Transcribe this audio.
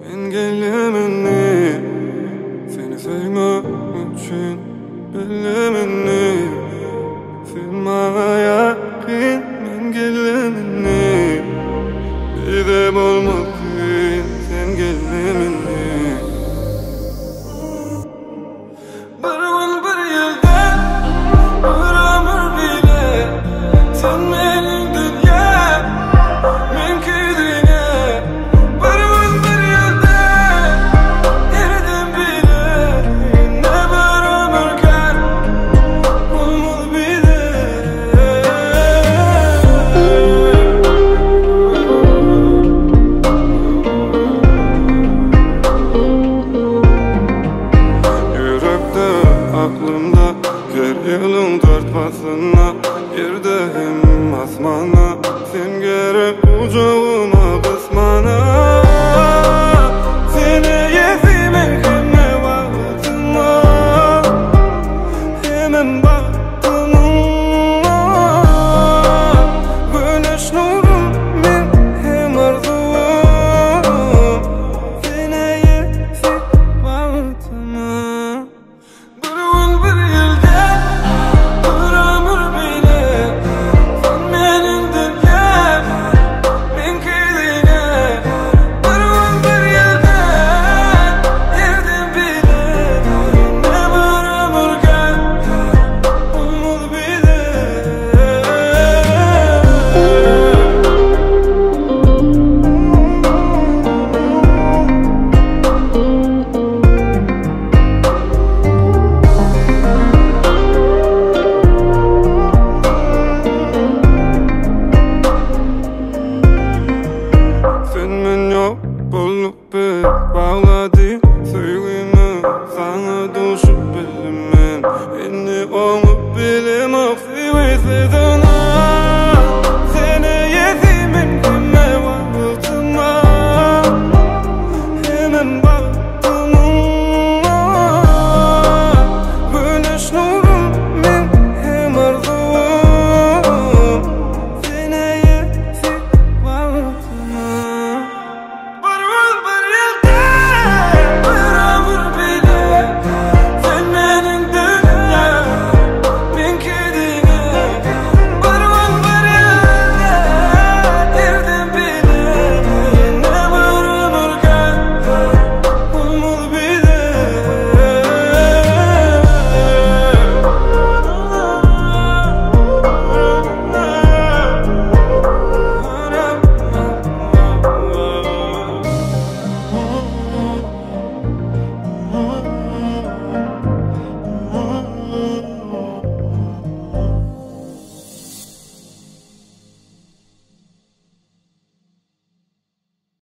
Men gelemini seni sevmek için bilemini sen bana yakın. Men gelemini bir de olmasın sen gelemini. Bir gün bir yılda bir ömür bile sen benim dünya men kedine. Bir gün bir yılda yerden bile ne bir ömür kar olmalı bile. Yürekte aklımda her yılın dört basına yerde hem asmana sen gerek kucağıma kısmana. Seni yezimek hem vaktıma hemen baktıma. Güneş nurum men hem arzum seni yezip vaktıma. Bir gün bir yılda bir ömür bile sen benim dünya men kedine. Bir gün bir yılda yerden bile ne bir ömür kar olmalı bile. Sen men yok bulup bir bağladı sevgimi sana düşüp bilmem. Eni onu bilemem seviyse